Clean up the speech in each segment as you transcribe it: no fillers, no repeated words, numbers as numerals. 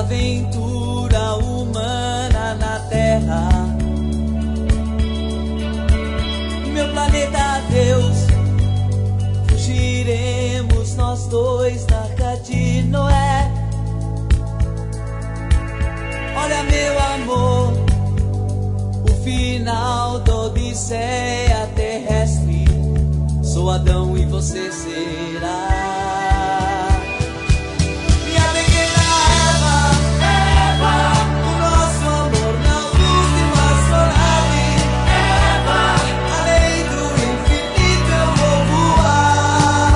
aventura humana na Terra. Meu planeta Deus, fugiremos nós dois na Arca de Noé. Olha, meu amor, o final da odisseia terrestre. Sou Adão e você será minha pequena Eva. O nosso amor não use mais coragem, Eva. Além do infinito eu vou voar,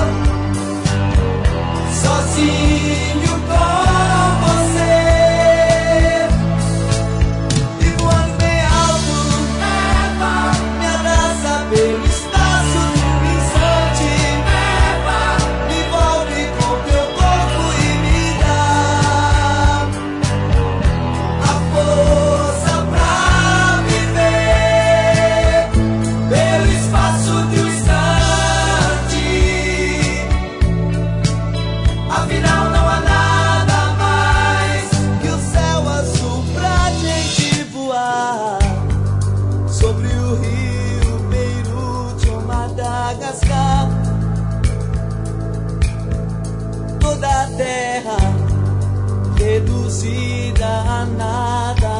sozinho com você. E voando bem alto, Eva, me abraça pelo espaço do horizonte, Eva. Me envolve com teu corpo e me dá a força pra viver pelo espaço distante. Afinal não há nada mais que o céu azul pra gente voar sobre o rio Beirute ou Madagascar. Toda a terra reduzida a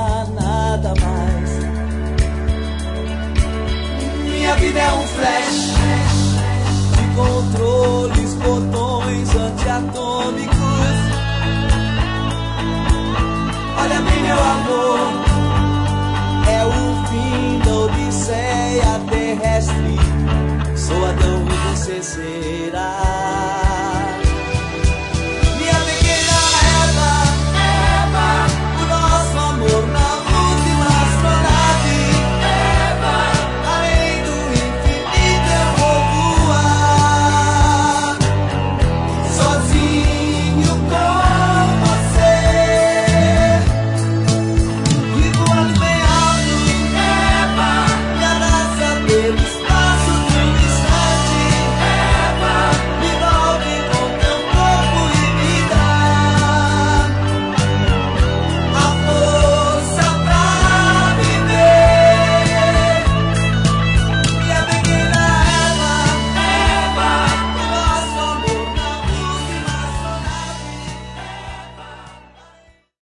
nada mais. Minha vida é um flash